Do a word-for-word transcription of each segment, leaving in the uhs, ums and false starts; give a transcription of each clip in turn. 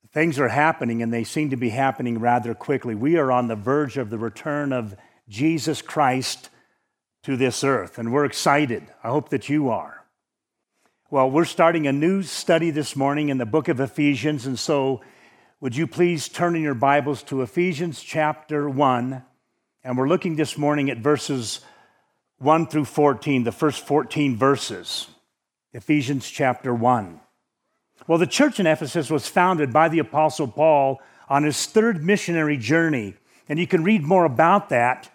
things are happening, and they seem to be happening rather quickly. We are on the verge of the return of Jesus Christ to this earth, and we're excited. I hope that you are. Well, we're starting a new study this morning in the book of Ephesians, and so would you please turn in your Bibles to Ephesians chapter one, and we're looking this morning at verses one through fourteen, the first fourteen verses. Ephesians chapter one. Well, the church in Ephesus was founded by the Apostle Paul on his third missionary journey, and you can read more about that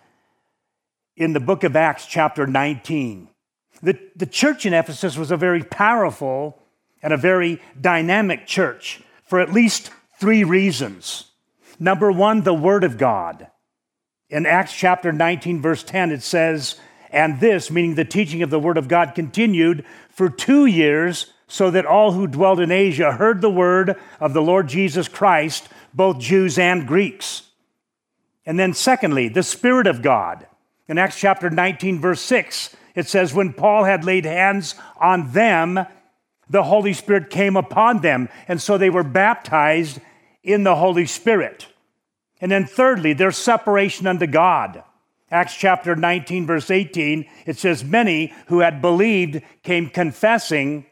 in the book of Acts chapter nineteen. The, the church in Ephesus was a very powerful and a very dynamic church for at least three reasons. Number one, the Word of God. In Acts chapter nineteen, verse ten, it says, "And this," meaning the teaching of the Word of God, "continued for two years, so that all who dwelled in Asia heard the word of the Lord Jesus Christ, both Jews and Greeks." And then secondly, the Spirit of God. In Acts chapter nineteen, verse six, it says, "When Paul had laid hands on them, the Holy Spirit came upon them." And so they were baptized in the Holy Spirit. And then thirdly, their separation unto God. Acts chapter nineteen, verse eighteen, it says, "Many who had believed came confessing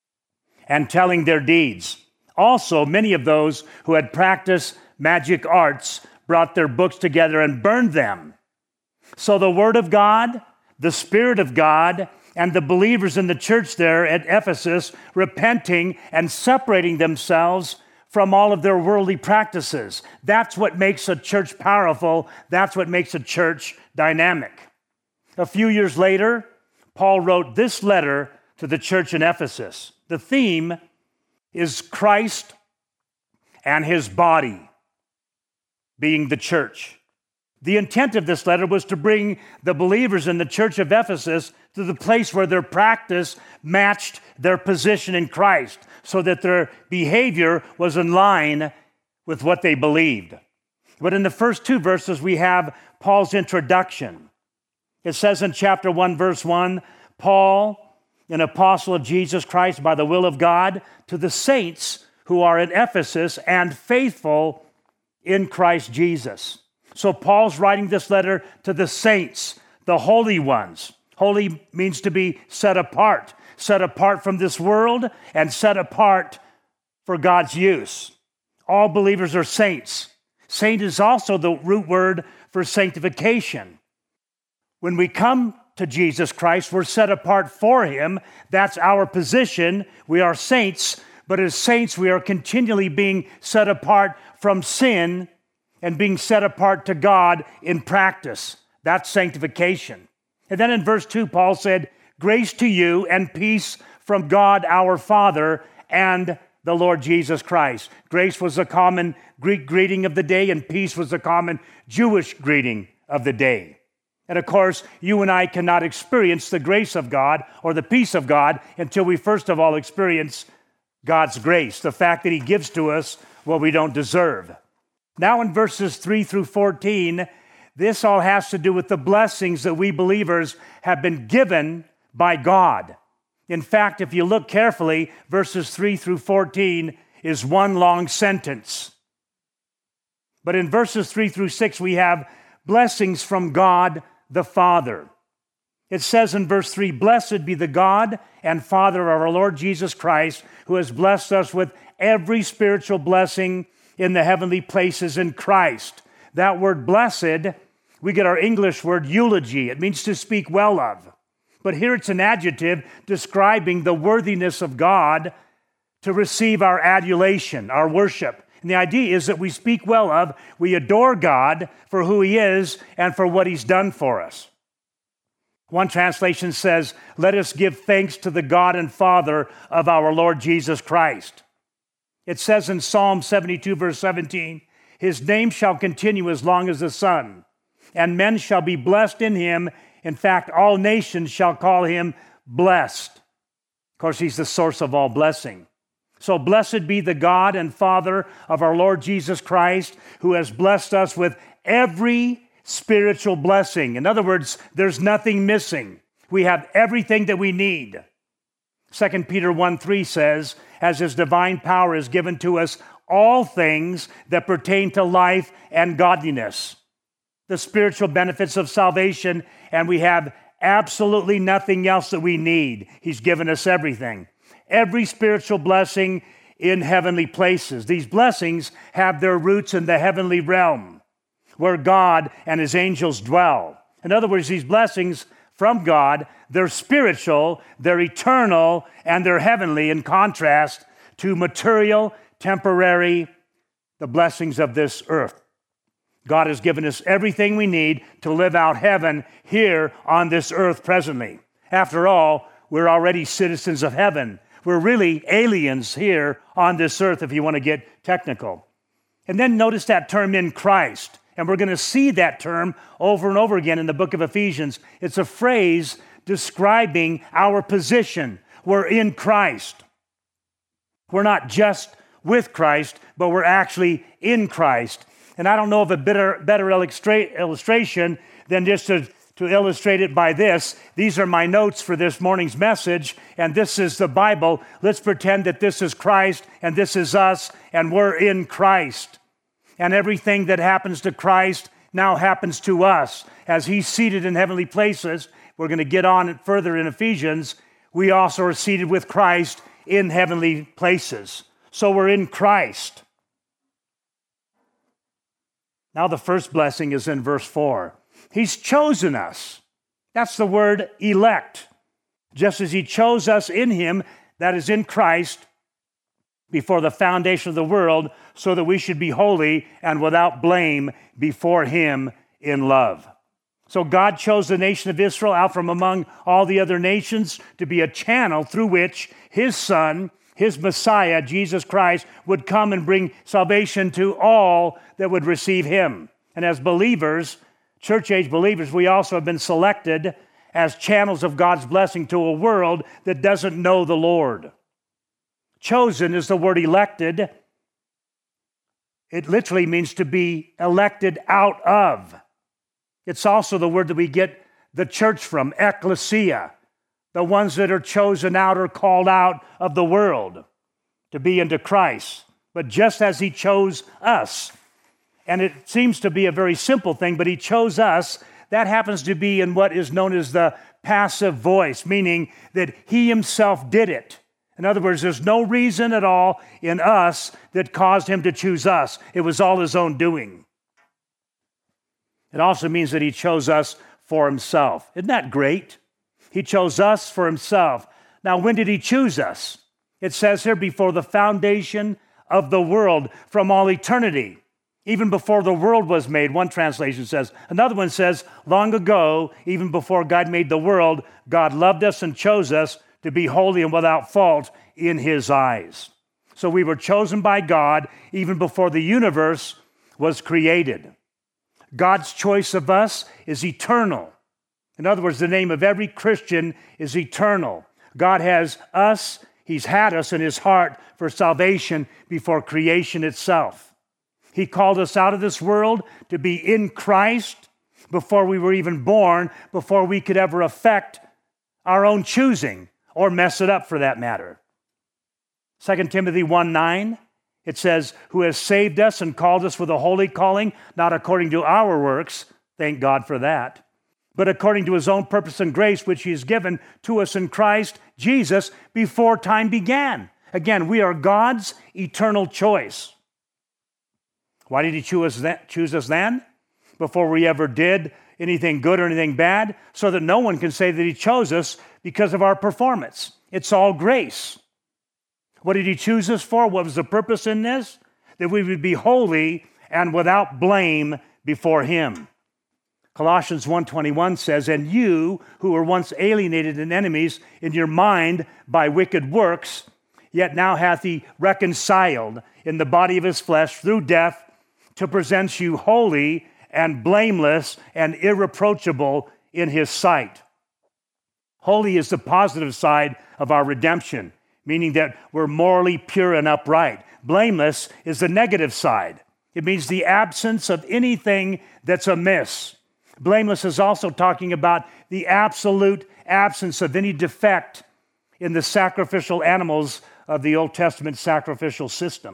and telling their deeds. Also, many of those who had practiced magic arts brought their books together and burned them." So the Word of God, the Spirit of God, and the believers in the church there at Ephesus repenting and separating themselves from all of their worldly practices. That's what makes a church powerful. That's what makes a church dynamic. A few years later, Paul wrote this letter to the church in Ephesus. The theme is Christ and his body, being the church. The intent of this letter was to bring the believers in the church of Ephesus to the place where their practice matched their position in Christ, so that their behavior was in line with what they believed. But in the first two verses, we have Paul's introduction. It says in chapter one, verse one, "Paul, an apostle of Jesus Christ by the will of God, to the saints who are in Ephesus and faithful in Christ Jesus." So Paul's writing this letter to the saints, the holy ones. Holy means to be set apart, set apart from this world and set apart for God's use. All believers are saints. Saint is also the root word for sanctification. When we come to Jesus Christ, we're set apart for him. That's our position. We are saints, but as saints, we are continually being set apart from sin and being set apart to God in practice. That's sanctification. And then in verse two, Paul said, "Grace to you and peace from God our Father and the Lord Jesus Christ." Grace was a common Greek greeting of the day, and peace was a common Jewish greeting of the day. And of course, you and I cannot experience the grace of God or the peace of God until we first of all experience God's grace, the fact that he gives to us what we don't deserve. Now in verses three through fourteen, this all has to do with the blessings that we believers have been given by God. In fact, if you look carefully, verses three through fourteen is one long sentence. But in verses three through six, we have blessings from God the Father. It says in verse three, "Blessed be the God and Father of our Lord Jesus Christ, who has blessed us with every spiritual blessing in the heavenly places in Christ." That word blessed, we get our English word eulogy. It means to speak well of. But here it's an adjective describing the worthiness of God to receive our adulation, our worship. And the idea is that we speak well of, we adore God for who he is and for what he's done for us. One translation says, "Let us give thanks to the God and Father of our Lord Jesus Christ." It says in Psalm seventy-two, verse seventeen, "His name shall continue as long as the sun, and men shall be blessed in him. In fact, all nations shall call him blessed." Of course, he's the source of all blessing. So blessed be the God and Father of our Lord Jesus Christ, who has blessed us with every spiritual blessing. In other words, there's nothing missing. We have everything that we need. Second Peter one three says, "As his divine power is given to us all things that pertain to life and godliness, the spiritual benefits of salvation, and we have absolutely nothing else that we need. He's given us everything. Every spiritual blessing in heavenly places. These blessings have their roots in the heavenly realm, where God and his angels dwell. In other words, these blessings from God, they're spiritual, they're eternal, and they're heavenly, in contrast to material, temporary, the blessings of this earth. God has given us everything we need to live out heaven here on this earth presently. After all, we're already citizens of heaven. We're really aliens here on this earth, if you want to get technical. And then notice that term, in Christ. And we're going to see that term over and over again in the book of Ephesians. It's a phrase describing our position. We're in Christ. We're not just with Christ, but we're actually in Christ. And I don't know of a better, better illustra- illustration than just to, to illustrate it by this. These are my notes for this morning's message, and this is the Bible. Let's pretend that this is Christ, and this is us, and we're in Christ. And everything that happens to Christ now happens to us. As he's seated in heavenly places, we're going to get on it further in Ephesians, we also are seated with Christ in heavenly places. So we're in Christ. Now the first blessing is in verse four. He's chosen us. That's the word elect. Just as he chose us in him, that is in Christ, before the foundation of the world, so that we should be holy and without blame before him in love. So God chose the nation of Israel out from among all the other nations to be a channel through which his Son, his Messiah, Jesus Christ, would come and bring salvation to all that would receive him. And as believers, church-age believers, we also have been selected as channels of God's blessing to a world that doesn't know the Lord. Chosen is the word elected. It literally means to be elected out of. It's also the word that we get the church from, ecclesia, the ones that are chosen out or called out of the world to be into Christ. But just as he chose us, and it seems to be a very simple thing, but he chose us, that happens to be in what is known as the passive voice, meaning that he himself did it. In other words, there's no reason at all in us that caused him to choose us. It was all his own doing. It also means that he chose us for himself. Isn't that great? He chose us for himself. Now, when did he choose us? It says here, before the foundation of the world, from all eternity, even before the world was made, one translation says. Another one says, long ago, even before God made the world, God loved us and chose us to be holy and without fault in his eyes. So we were chosen by God even before the universe was created. God's choice of us is eternal. In other words, the name of every Christian is eternal. God has us, he's had us in his heart for salvation before creation itself. He called us out of this world to be in Christ before we were even born, before we could ever affect our own choosing or mess it up for that matter. Second Timothy one nine, it says, who has saved us and called us with a holy calling, not according to our works, thank God for that, but according to his own purpose and grace, which he has given to us in Christ Jesus before time began. Again, we are God's eternal choice. Why did he choose us then? Before we ever did anything good or anything bad, so that no one can say that he chose us because of our performance. It's all grace. What did he choose us for? What was the purpose in this? That we would be holy and without blame before him. Colossians one twenty-one says, and you who were once alienated and enemies in your mind by wicked works, yet now hath he reconciled in the body of his flesh through death to present you holy and blameless and irreproachable in his sight. Holy is the positive side of our redemption, meaning that we're morally pure and upright. Blameless is the negative side. It means the absence of anything that's amiss. Blameless is also talking about the absolute absence of any defect in the sacrificial animals of the Old Testament sacrificial system.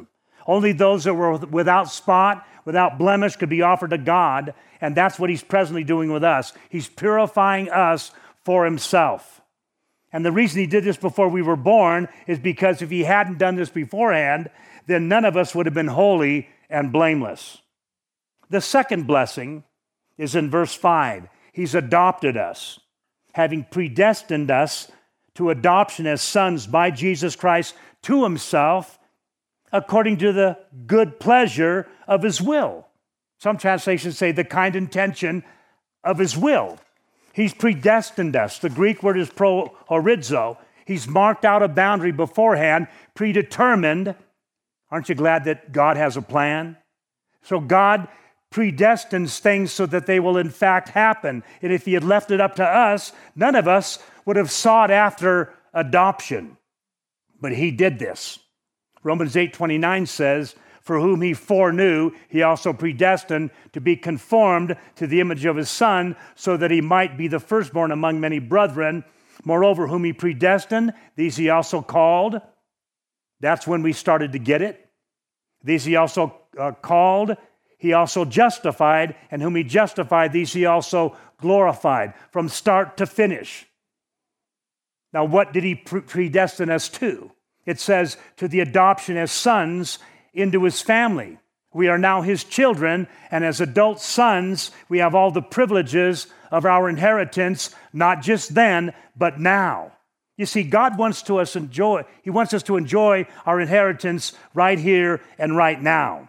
Only those that were without spot, without blemish could be offered to God, and that's what he's presently doing with us. He's purifying us for himself. And the reason he did this before we were born is because if he hadn't done this beforehand, then none of us would have been holy and blameless. The second blessing is in verse five. He's adopted us, having predestined us to adoption as sons by Jesus Christ to himself, according to the good pleasure of his will. Some translations say the kind intention of his will. He's predestined us. The Greek word is prohorizo. He's marked out a boundary beforehand, predetermined. Aren't you glad that God has a plan? So God predestines things so that they will in fact happen. And if he had left it up to us, none of us would have sought after adoption. But he did this. Romans eight twenty-nine says, for whom he foreknew, he also predestined to be conformed to the image of his Son, so that he might be the firstborn among many brethren. Moreover, whom he predestined, these he also called. That's when we started to get it. These he also uh, called. He also justified, and whom he justified, these he also glorified, from start to finish. Now, what did he predestine us to? It says, to the adoption as sons into his family. We are now his children, and as adult sons, we have all the privileges of our inheritance, not just then, but now. You see, God wants to us enjoy, he wants us to enjoy our inheritance right here and right now.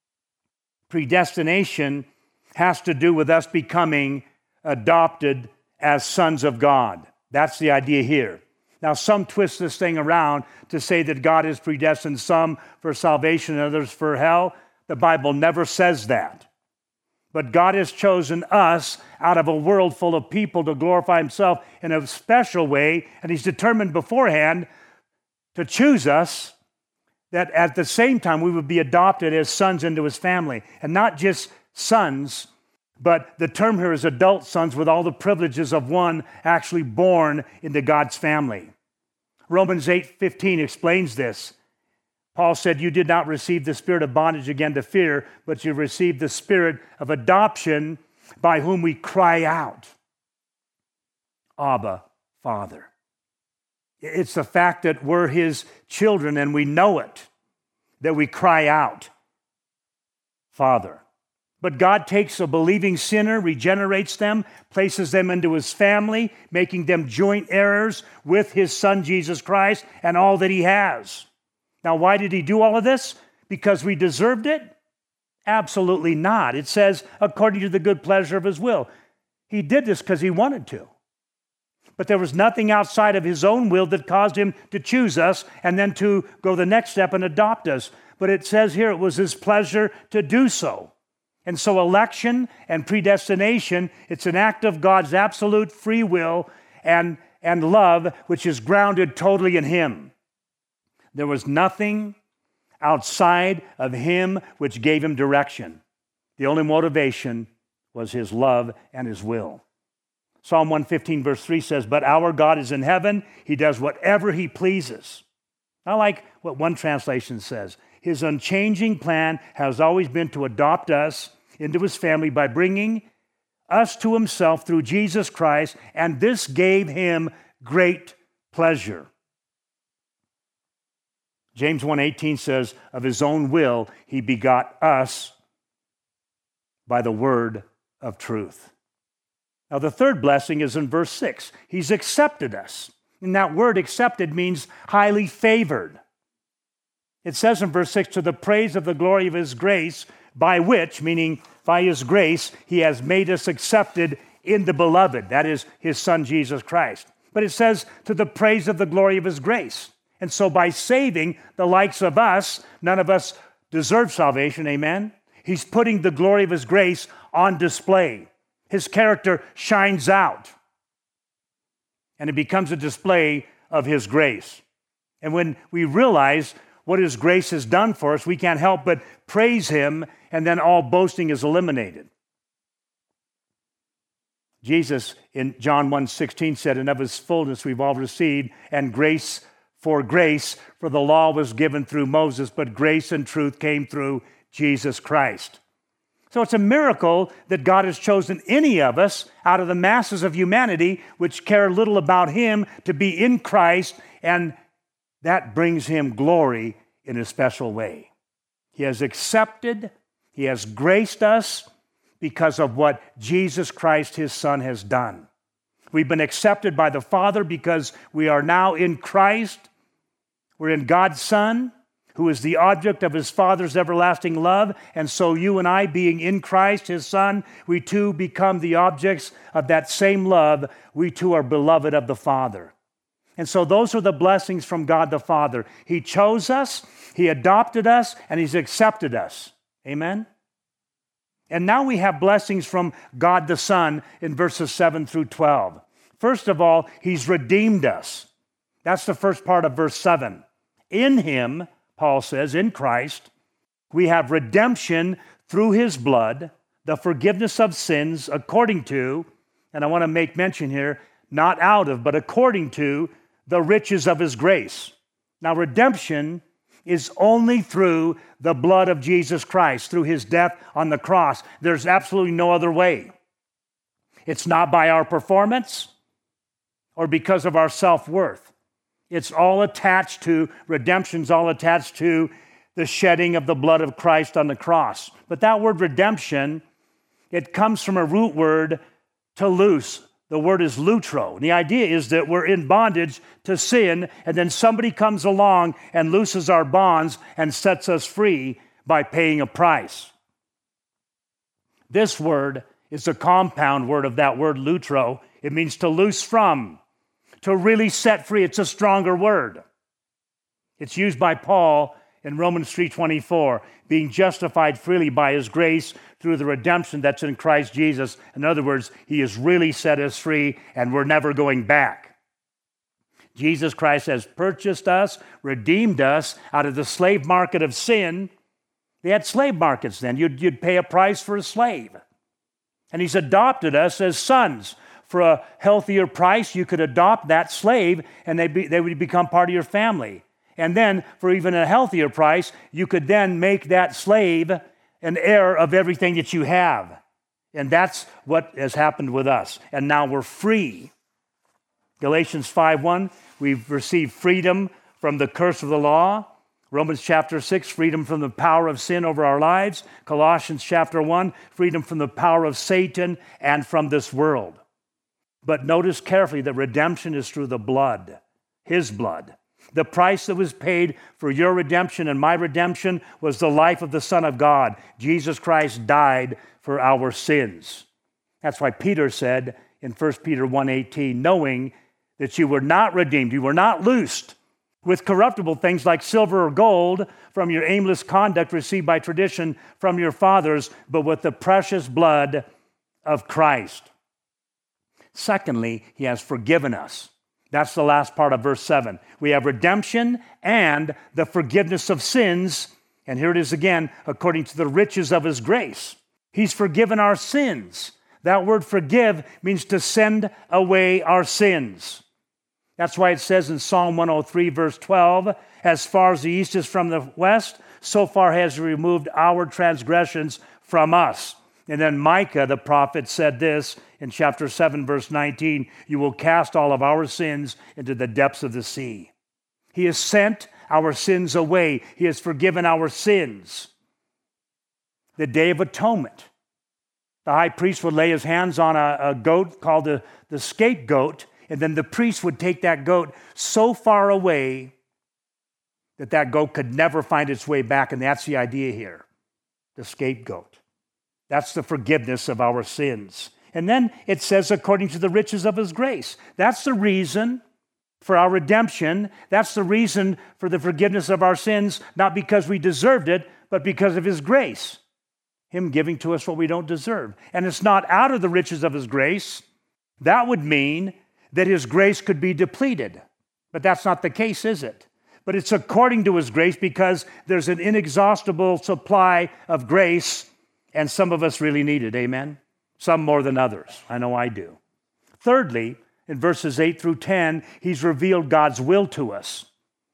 Predestination has to do with us becoming adopted as sons of God. That's the idea here. Now, some twist this thing around to say that God has predestined some for salvation and others for hell. The Bible never says that. But God has chosen us out of a world full of people to glorify himself in a special way, and he's determined beforehand to choose us that at the same time we would be adopted as sons into his family. And not just sons, but the term here is adult sons with all the privileges of one actually born into God's family. Romans eight fifteen explains this. Paul said, you did not receive the spirit of bondage again to fear, but you received the spirit of adoption by whom we cry out, Abba, Father. It's the fact that we're his children and we know it, that we cry out, Father. But God takes a believing sinner, regenerates them, places them into his family, making them joint heirs with his Son, Jesus Christ, and all that he has. Now, why did he do all of this? Because we deserved it? Absolutely not. It says, according to the good pleasure of his will. He did this because he wanted to. But there was nothing outside of his own will that caused him to choose us and then to go the next step and adopt us. But it says here it was his pleasure to do so. And so election and predestination, it's an act of God's absolute free will and, and love, which is grounded totally in him. There was nothing outside of him which gave him direction. The only motivation was his love and his will. Psalm one fifteen verse three says, but our God is in heaven. He does whatever he pleases. I like what one translation says. His unchanging plan has always been to adopt us into his family by bringing us to himself through Jesus Christ, and this gave him great pleasure. James one eighteen says, of his own will he begot us by the word of truth. Now the third blessing is in verse six. He's accepted us. And that word accepted means highly favored. It says in verse six, to the praise of the glory of his grace, by which, meaning by his grace, he has made us accepted in the beloved. That is his Son, Jesus Christ. But it says, to the praise of the glory of his grace. And so by saving the likes of us, none of us deserve salvation, amen? He's putting the glory of his grace on display. His character shines out. And it becomes a display of his grace. And when we realize what his grace has done for us, we can't help but praise him, and then all boasting is eliminated. Jesus in John one sixteen said, and of his fullness we've all received, and grace for grace, for the law was given through Moses, but grace and truth came through Jesus Christ. So it's a miracle that God has chosen any of us out of the masses of humanity, which care little about him, to be in Christ, and that brings him glory in a special way. He has accepted, he has graced us because of what Jesus Christ, his Son, has done. We've been accepted by the Father because we are now in Christ. We're in God's Son, who is the object of his Father's everlasting love. And so you and I, being in Christ, his Son, we too become the objects of that same love. We too are beloved of the Father. And so those are the blessings from God the Father. He chose us, he adopted us, and he's accepted us. Amen? And now we have blessings from God the Son in verses seven through twelve. First of all, he's redeemed us. That's the first part of verse seven. In him, Paul says, in Christ, we have redemption through his blood, the forgiveness of sins according to, and I want to make mention here, not out of, but according to the riches of his grace. Now, redemption is only through the blood of Jesus Christ, through his death on the cross. There's absolutely no other way. It's not by our performance or because of our self-worth. It's all attached to, redemption's all attached to the shedding of the blood of Christ on the cross. But that word redemption, it comes from a root word, to loose. The word is lutro. And the idea is that we're in bondage to sin, and then somebody comes along and looses our bonds and sets us free by paying a price. This word is a compound word of that word lutro. It means to loose from, to really set free. It's a stronger word. It's used by Paul in Romans three twenty-four, being justified freely by his grace through the redemption that's in Christ Jesus. In other words, he has really set us free, and we're never going back. Jesus Christ has purchased us, redeemed us out of the slave market of sin. They had slave markets then. You'd, you'd pay a price for a slave. And he's adopted us as sons. For a healthier price, you could adopt that slave, and they, be, they would become part of your family. And then, for even a healthier price, you could then make that slave an heir of everything that you have. And that's what has happened with us. And now we're free. Galatians five one, we've received freedom from the curse of the law. Romans chapter six, freedom from the power of sin over our lives. Colossians chapter one, freedom from the power of Satan and from this world. But notice carefully that redemption is through the blood, his blood. The price that was paid for your redemption and my redemption was the life of the Son of God. Jesus Christ died for our sins. That's why Peter said in First Peter one eighteen, knowing that you were not redeemed, you were not loosed with corruptible things like silver or gold from your aimless conduct received by tradition from your fathers, but with the precious blood of Christ. Secondly, he has forgiven us. That's the last part of verse seven. We have redemption and the forgiveness of sins. And here it is again, according to the riches of his grace. He's forgiven our sins. That word forgive means to send away our sins. That's why it says in Psalm one oh three, verse twelve, as far as the east is from the west, so far has he removed our transgressions from us. And then Micah, the prophet, said this in chapter seven, verse nineteen, you will cast all of our sins into the depths of the sea. He has sent our sins away. He has forgiven our sins. The Day of Atonement. The high priest would lay his hands on a, a goat called the, the scapegoat, and then the priest would take that goat so far away that that goat could never find its way back. And that's the idea here, the scapegoat. That's the forgiveness of our sins. And then it says, according to the riches of his grace. That's the reason for our redemption. That's the reason for the forgiveness of our sins, not because we deserved it, but because of his grace. Him giving to us what we don't deserve. And it's not out of the riches of his grace. That would mean that his grace could be depleted. But that's not the case, is it? But it's according to his grace because there's an inexhaustible supply of grace, and some of us really need it, amen? Some more than others. I know I do. Thirdly, in verses eight through ten, he's revealed God's will to us.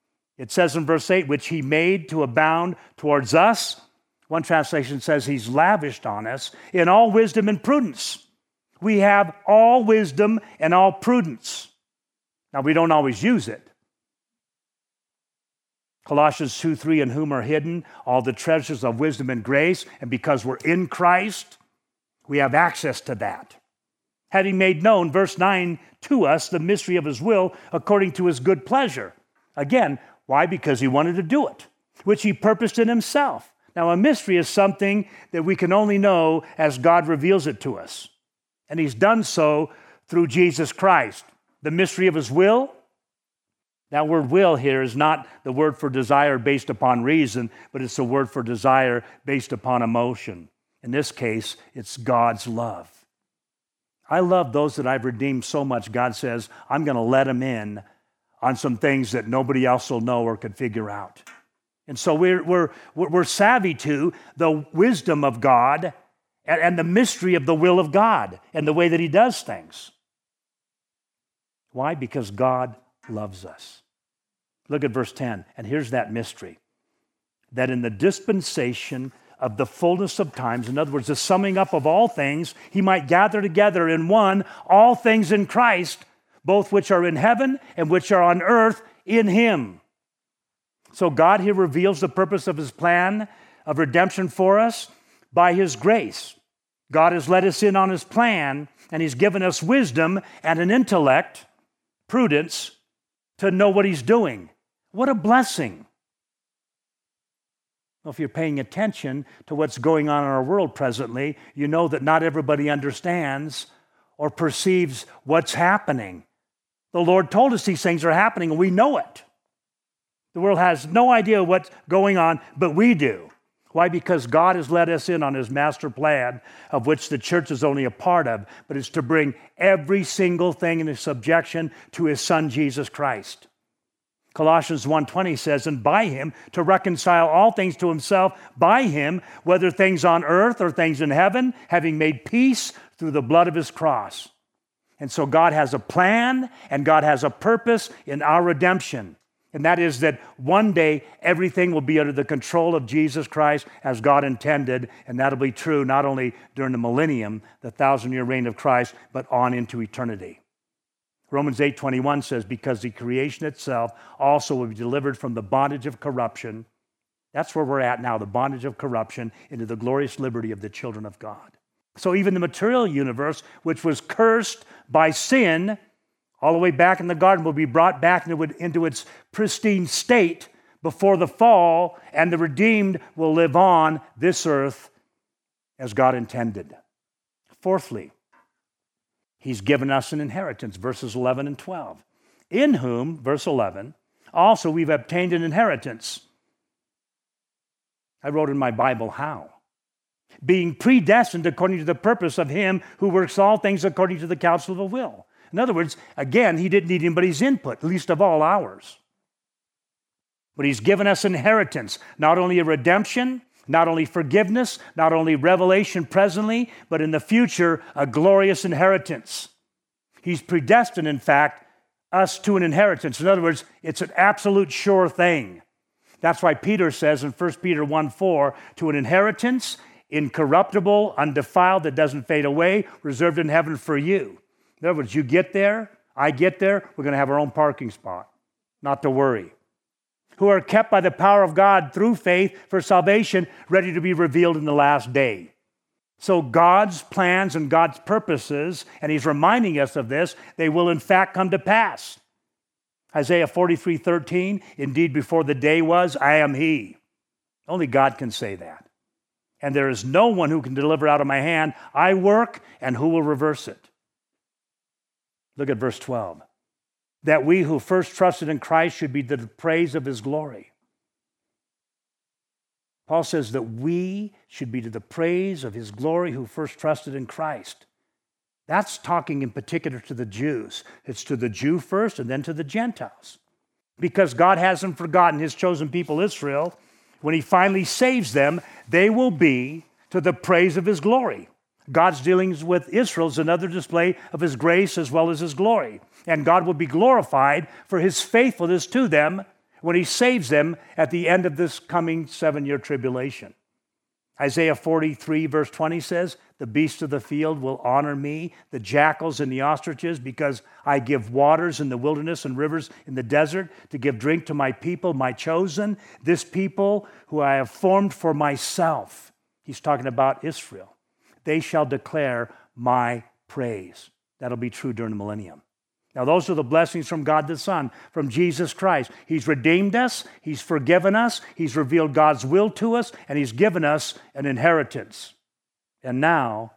It says in verse eight, which he made to abound towards us. One translation says he's lavished on us in all wisdom and prudence. We have all wisdom and all prudence. Now, we don't always use it. Colossians two three, in whom are hidden all the treasures of wisdom and grace, and because we're in Christ, we have access to that. Having made known, verse nine, to us the mystery of his will according to his good pleasure. Again, why? Because he wanted to do it, which he purposed in himself. Now, a mystery is something that we can only know as God reveals it to us. And he's done so through Jesus Christ. The mystery of his will. That word will here is not the word for desire based upon reason, but it's the word for desire based upon emotion. In this case, it's God's love. I love those that I've redeemed so much, God says, I'm going to let them in on some things that nobody else will know or could figure out. And so we're, we're, we're savvy to the wisdom of God and, and the mystery of the will of God and the way that he does things. Why? Because God loves us. Look at verse ten, and here's that mystery. That in the dispensation of the fullness of times, in other words, the summing up of all things, he might gather together in one all things in Christ, both which are in heaven and which are on earth in him. So God here reveals the purpose of his plan of redemption for us by his grace. God has let us in on his plan, and he's given us wisdom and an intellect, prudence, to know what he's doing. What a blessing. Well, if you're paying attention to what's going on in our world presently, you know that not everybody understands or perceives what's happening. The Lord told us these things are happening, and we know it. The world has no idea what's going on, but we do. Why? Because God has let us in on his master plan, of which the church is only a part of, but it's to bring every single thing into subjection to his Son, Jesus Christ. Colossians one twenty says, and by him to reconcile all things to himself, by him, whether things on earth or things in heaven, having made peace through the blood of his cross. And so God has a plan and God has a purpose in our redemption. And that is that one day everything will be under the control of Jesus Christ as God intended, and that'll be true not only during the millennium, the thousand-year reign of Christ, but on into eternity. Romans eight twenty-one says, because the creation itself also will be delivered from the bondage of corruption. That's where we're at now, the bondage of corruption, into the glorious liberty of the children of God. So even the material universe, which was cursed by sin, all the way back in the garden, will be brought back into its pristine state before the fall, and the redeemed will live on this earth as God intended. Fourthly, he's given us an inheritance, verses eleven and twelve. In whom, verse eleven, also we've obtained an inheritance. I wrote in my Bible, how? Being predestined according to the purpose of him who works all things according to the counsel of the will. In other words, again, he didn't need anybody's input, least of all ours. But he's given us inheritance, not only a redemption, not only forgiveness, not only revelation presently, but in the future, a glorious inheritance. He's predestined, in fact, us to an inheritance. In other words, it's an absolute sure thing. That's why Peter says in First Peter one four, to an inheritance, incorruptible, undefiled, that doesn't fade away, reserved in heaven for you. In other words, you get there, I get there, we're going to have our own parking spot. Not to worry. Who are kept by the power of God through faith for salvation, ready to be revealed in the last day. So God's plans and God's purposes, and he's reminding us of this, they will in fact come to pass. Isaiah forty-three thirteen, indeed before the day was, I am he. Only God can say that. And there is no one who can deliver out of my hand. I work, and who will reverse it? Look at verse twelve. That we who first trusted in Christ should be to the praise of his glory. Paul says that we should be to the praise of his glory who first trusted in Christ. That's talking in particular to the Jews. It's to the Jew first and then to the Gentiles. Because God hasn't forgotten his chosen people, Israel. When he finally saves them, they will be to the praise of his glory. God's dealings with Israel is another display of his grace as well as his glory. And God will be glorified for his faithfulness to them when he saves them at the end of this coming seven-year tribulation. Isaiah forty-three, verse twenty says, the beasts of the field will honor me, the jackals and the ostriches, because I give waters in the wilderness and rivers in the desert to give drink to my people, my chosen, this people who I have formed for myself. He's talking about Israel. They shall declare my praise. That'll be true during the millennium. Now, those are the blessings from God the Son, from Jesus Christ. He's redeemed us, he's forgiven us, he's revealed God's will to us, and he's given us an inheritance. And now,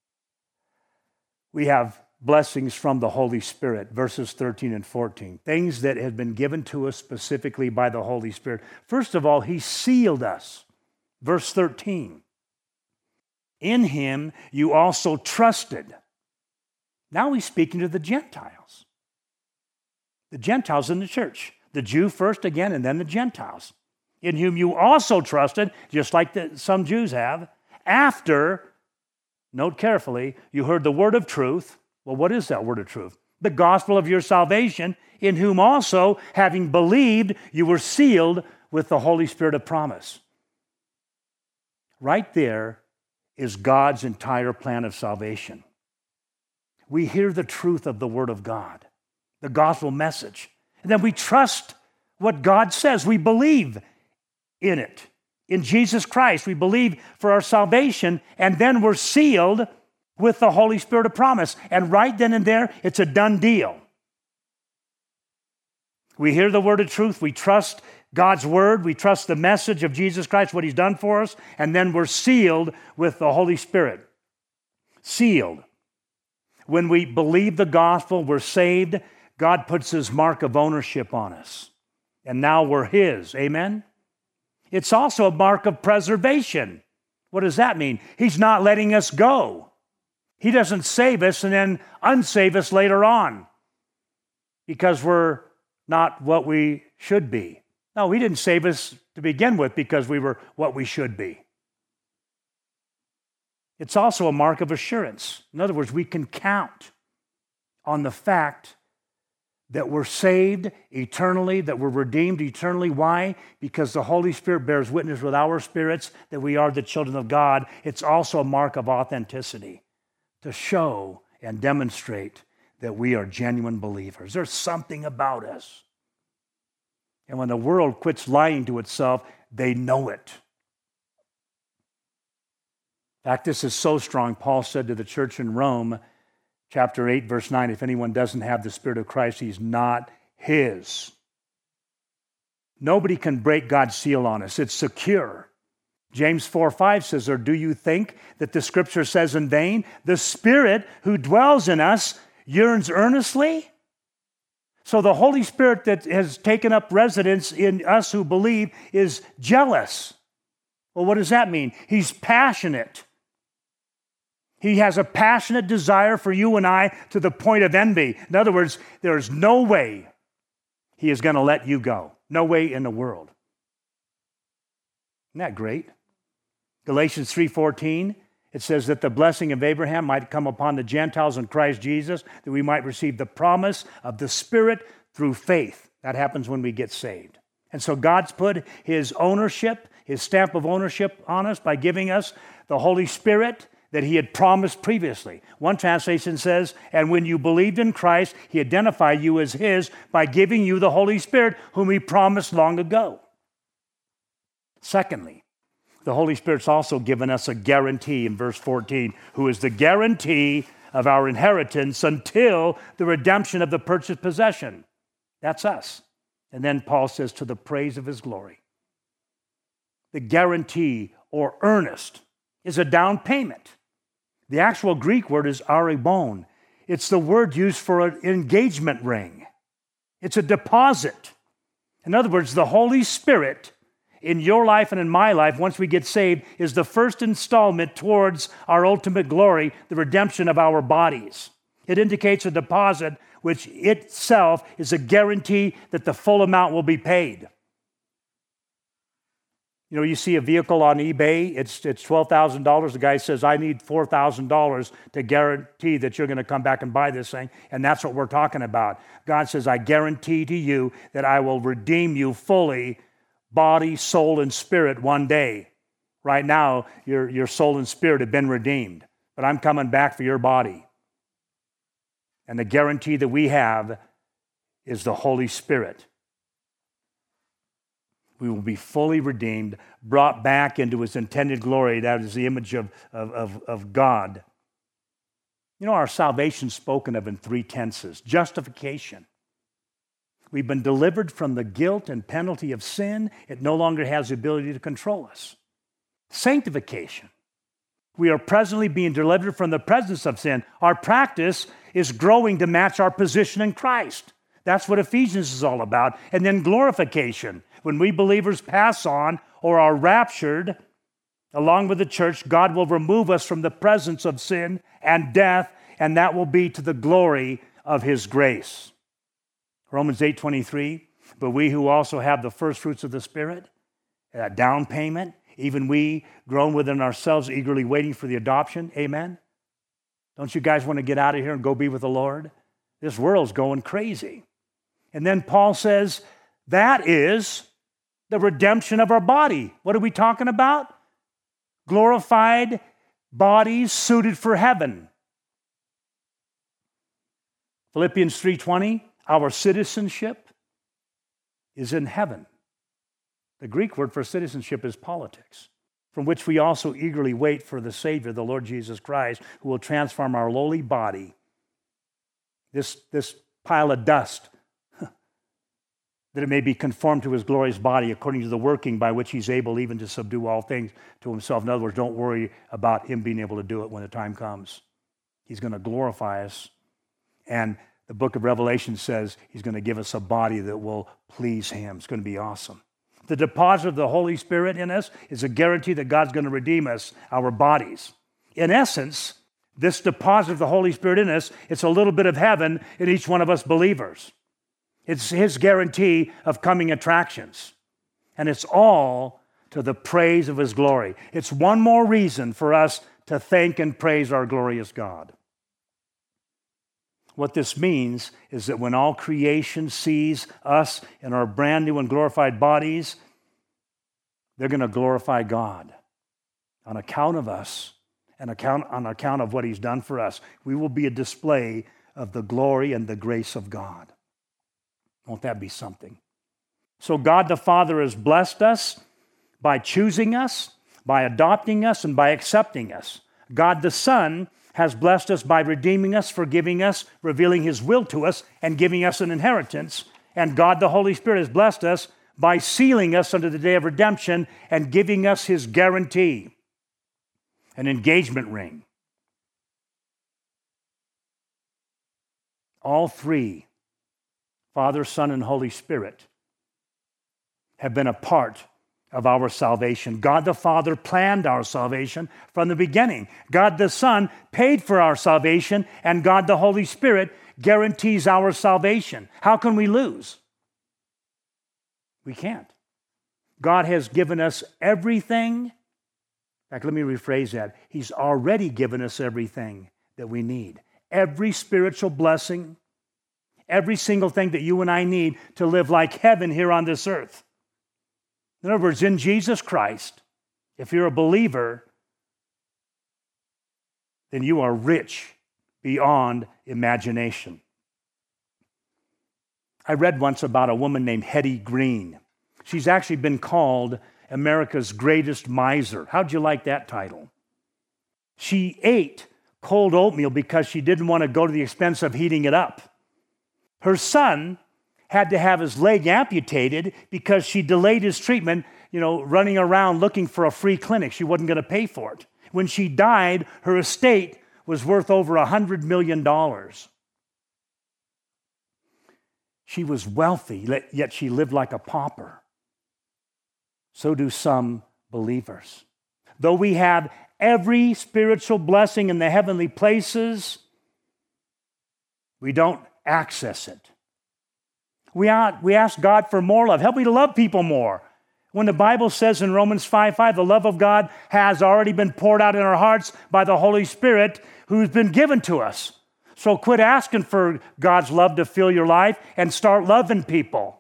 we have blessings from the Holy Spirit, verses thirteen and fourteen, things that have been given to us specifically by the Holy Spirit. First of all, he sealed us. Verse thirteen, in him you also trusted. Now he's speaking to the Gentiles. The Gentiles in the church. The Jew first again, and then the Gentiles. In whom you also trusted, just like the, some Jews have, after, note carefully, you heard the word of truth. Well, what is that word of truth? The gospel of your salvation, in whom also, having believed, you were sealed with the Holy Spirit of promise. Right there is God's entire plan of salvation. We hear the truth of the Word of God, the gospel message, and then we trust what God says. We believe in it, in Jesus Christ. We believe for our salvation, and then we're sealed with the Holy Spirit of promise. And right then and there, it's a done deal. We hear the word of truth. We trust God's word. We trust the message of Jesus Christ, what he's done for us, and then we're sealed with the Holy Spirit. Sealed. When we believe the gospel, we're saved. God puts his mark of ownership on us. And now we're his. Amen? It's also a mark of preservation. What does that mean? He's not letting us go. He doesn't save us and then unsave us later on because we're not what we should be. No, he didn't save us to begin with because we were what we should be. It's also a mark of assurance. In other words, we can count on the fact that we're saved eternally, that we're redeemed eternally. Why? Because the Holy Spirit bears witness with our spirits that we are the children of God. It's also a mark of authenticity to show and demonstrate that we are genuine believers. There's something about us. And when the world quits lying to itself, they know it. In fact, this is so strong. Paul said to the church in Rome, chapter eight, verse nine, if anyone doesn't have the Spirit of Christ, he's not his. Nobody can break God's seal on us. It's secure. James four five says, or do you think that the scripture says in vain, the Spirit who dwells in us yearns earnestly? So the Holy Spirit that has taken up residence in us who believe is jealous. Well, what does that mean? He's passionate. He has a passionate desire for you and I to the point of envy. In other words, there's no way he is going to let you go. No way in the world. Isn't that great? Galatians three fourteen, it says that the blessing of Abraham might come upon the Gentiles in Christ Jesus, that we might receive the promise of the Spirit through faith. That happens when we get saved. And so God's put his ownership, his stamp of ownership on us by giving us the Holy Spirit that he had promised previously. One translation says, and when you believed in Christ, he identified you as his by giving you the Holy Spirit, whom he promised long ago. Secondly, the Holy Spirit's also given us a guarantee in verse fourteen, who is the guarantee of our inheritance until the redemption of the purchased possession. That's us. And then Paul says, to the praise of his glory. The guarantee or earnest is a down payment. The actual Greek word is aribon. It's the word used for an engagement ring. It's a deposit. In other words, the Holy Spirit in your life and in my life, once we get saved, is the first installment towards our ultimate glory, the redemption of our bodies. It indicates a deposit which itself is a guarantee that the full amount will be paid. You know, you see a vehicle on eBay, it's, it's twelve thousand dollars. The guy says, I need four thousand dollars to guarantee that you're going to come back and buy this thing. And that's what we're talking about. God says, I guarantee to you that I will redeem you fully, body, soul, and spirit one day. Right now, your, your soul and spirit have been redeemed. But I'm coming back for your body. And the guarantee that we have is the Holy Spirit. We will be fully redeemed, brought back into his intended glory. That is the image of, of, of, of God. You know, our salvation is spoken of in three tenses. Justification. We've been delivered from the guilt and penalty of sin. It no longer has the ability to control us. Sanctification. We are presently being delivered from the presence of sin. Our practice is growing to match our position in Christ. That's what Ephesians is all about. And then glorification. When we believers pass on or are raptured, along with the church, God will remove us from the presence of sin and death, and that will be to the glory of his grace. Romans eight twenty-three, but we who also have the first fruits of the Spirit, a down payment, even we groan within ourselves, eagerly waiting for the adoption. Amen? Don't you guys want to get out of here and go be with the Lord? This world's going crazy. And then Paul says, that is the redemption of our body. What are we talking about? Glorified bodies suited for heaven. Philippians three twenty, our citizenship is in heaven. The Greek word for citizenship is politics, from which we also eagerly wait for the Savior, the Lord Jesus Christ, who will transform our lowly body, this, this pile of dust, that it may be conformed to his glorious body according to the working by which he's able even to subdue all things to himself. In other words, don't worry about him being able to do it when the time comes. He's going to glorify us. And the book of Revelation says he's going to give us a body that will please him. It's going to be awesome. The deposit of the Holy Spirit in us is a guarantee that God's going to redeem us, our bodies. In essence, this deposit of the Holy Spirit in us, it's a little bit of heaven in each one of us believers. It's his guarantee of coming attractions. And it's all to the praise of his glory. It's one more reason for us to thank and praise our glorious God. What this means is that when all creation sees us in our brand new and glorified bodies, they're going to glorify God on account of us and account, on account of what he's done for us. We will be a display of the glory and the grace of God. Won't that be something? So God the Father has blessed us by choosing us, by adopting us, and by accepting us. God the Son has blessed us by redeeming us, forgiving us, revealing his will to us, and giving us an inheritance. And God the Holy Spirit has blessed us by sealing us unto the day of redemption and giving us his guarantee, an engagement ring. All three, Father, Son, and Holy Spirit, have been a part of our salvation. God the Father planned our salvation from the beginning. God the Son paid for our salvation, and God the Holy Spirit guarantees our salvation. How can we lose? We can't. God has given us everything. In fact, let me rephrase that. He's already given us everything that we need. Every spiritual blessing, every single thing that you and I need to live like heaven here on this earth. In other words, in Jesus Christ, if you're a believer, then you are rich beyond imagination. I read once about a woman named Hetty Green. She's actually been called America's greatest miser. How'd you like that title? She ate cold oatmeal because she didn't want to go to the expense of heating it up. Her son had to have his leg amputated because she delayed his treatment, you know, running around looking for a free clinic. She wasn't going to pay for it. When she died, her estate was worth over one hundred million dollars. She was wealthy, yet she lived like a pauper. So do some believers. Though we have every spiritual blessing in the heavenly places, we don't access it. We ask God for more love. Help me to love people more. When the Bible says in Romans five five, the love of God has already been poured out in our hearts by the Holy Spirit who's been given to us. So quit asking for God's love to fill your life and start loving people.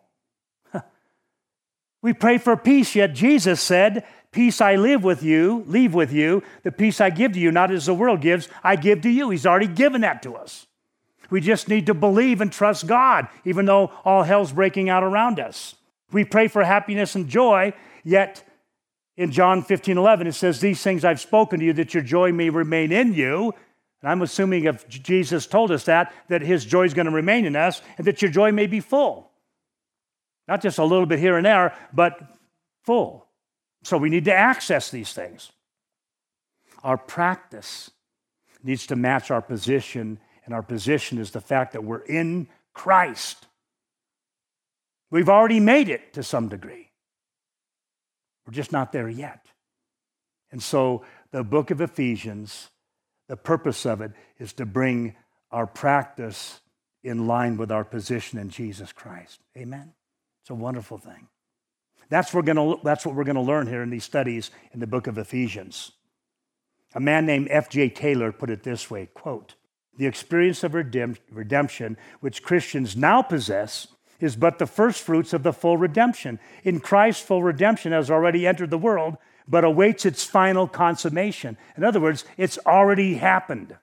We pray for peace, yet Jesus said, peace I live with you, leave with you, the peace I give to you, not as the world gives, I give to you. He's already given that to us. We just need to believe and trust God, even though all hell's breaking out around us. We pray for happiness and joy, yet in John fifteen eleven, it says, these things I've spoken to you, that your joy may remain in you. And I'm assuming if Jesus told us that, that his joy is going to remain in us, and that your joy may be full. Not just a little bit here and there, but full. So we need to access these things. Our practice needs to match our position, and our position is the fact that we're in Christ. We've already made it to some degree. We're just not there yet. And so the book of Ephesians, the purpose of it is to bring our practice in line with our position in Jesus Christ. Amen? It's a wonderful thing. That's, we're gonna, that's what we're going to learn here in these studies in the book of Ephesians. A man named F J Taylor put it this way, quote, the experience of redemption which Christians now possess is but the first fruits of the full redemption. In Christ, full redemption has already entered the world, but awaits its final consummation. In other words, it's already happened.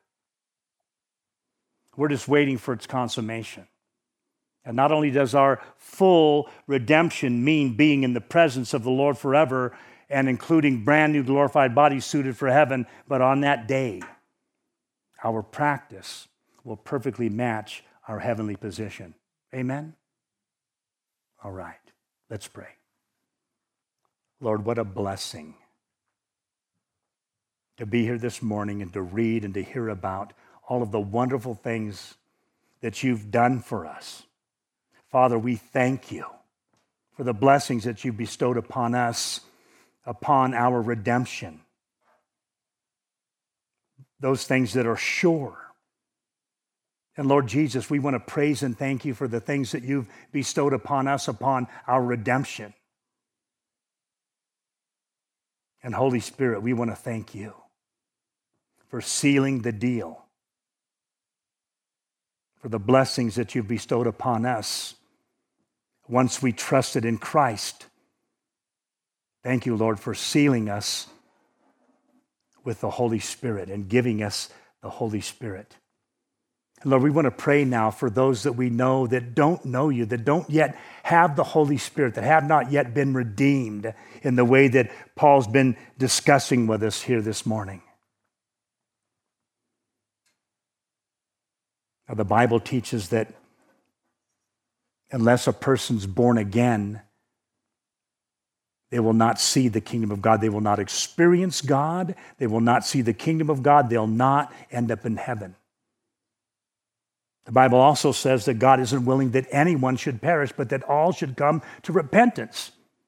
We're just waiting for its consummation. And not only does our full redemption mean being in the presence of the Lord forever and including brand new glorified bodies suited for heaven, but on that day, our practice will perfectly match our heavenly position. Amen? All right, let's pray. Lord, what a blessing to be here this morning and to read and to hear about all of the wonderful things that you've done for us. Father, we thank you for the blessings that you've bestowed upon us, upon our redemption. Those things that are sure. And Lord Jesus, we want to praise and thank you for the things that you've bestowed upon us, upon our redemption. And Holy Spirit, we want to thank you for sealing the deal, for the blessings that you've bestowed upon us once we trusted in Christ. Thank you, Lord, for sealing us with the Holy Spirit and giving us the Holy Spirit. And Lord, we want to pray now for those that we know that don't know you, that don't yet have the Holy Spirit, that have not yet been redeemed in the way that Paul's been discussing with us here this morning. Now, the Bible teaches that unless a person's born again, they will not see the kingdom of God. They will not experience God. They will not see the kingdom of God. They'll not end up in heaven. The Bible also says that God isn't willing that anyone should perish, but that all should come to repentance.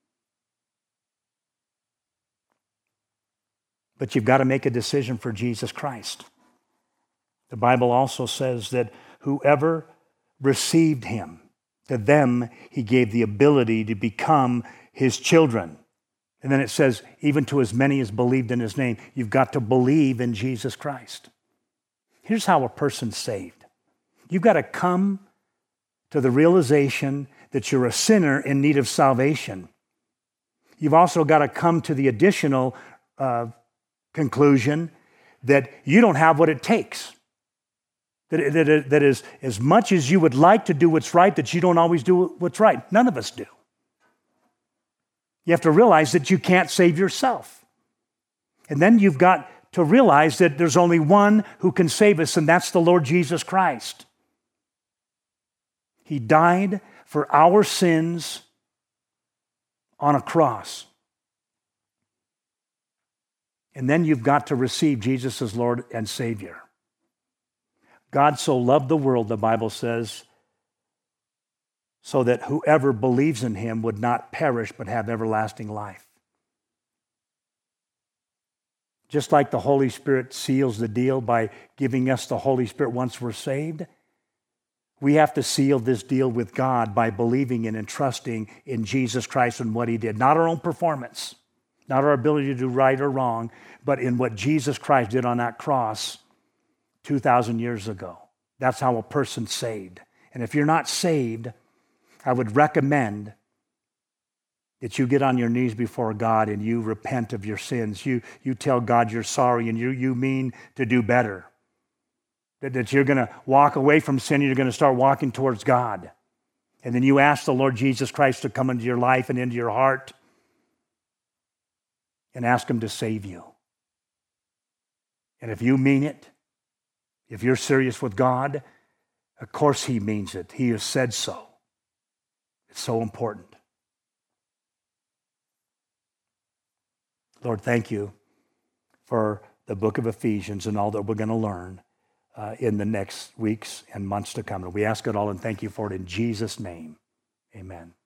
But you've got to make a decision for Jesus Christ. The Bible also says that whoever received him, to them he gave the ability to become his children. And then it says, even to as many as believed in his name, you've got to believe in Jesus Christ. Here's how a person's saved. You've got to come to the realization that you're a sinner in need of salvation. You've also got to come to the additional uh, conclusion that you don't have what it takes. That, that, that is, as much as you would like to do what's right, that you don't always do what's right. None of us do. You have to realize that you can't save yourself. And then you've got to realize that there's only one who can save us, and that's the Lord Jesus Christ. He died for our sins on a cross. And then you've got to receive Jesus as Lord and Savior. God so loved the world, the Bible says, so that whoever believes in him would not perish but have everlasting life. Just like the Holy Spirit seals the deal by giving us the Holy Spirit once we're saved, We have to seal this deal with God by believing in and trusting in Jesus Christ and what he did. Not our own performance, not our ability to do right or wrong, but in what Jesus Christ did on that cross two thousand years ago. That's how a person's saved. And if you're not saved, I would recommend that you get on your knees before God and you repent of your sins. You, you tell God you're sorry and you, you mean to do better. That, that you're going to walk away from sin and you're going to start walking towards God. And then you ask the Lord Jesus Christ to come into your life and into your heart and ask him to save you. And if you mean it, if you're serious with God, of course he means it. He has said so. It's so important. Lord, thank you for the book of Ephesians and all that we're going to learn uh, in the next weeks and months to come. And we ask it all and thank you for it in Jesus' name. Amen.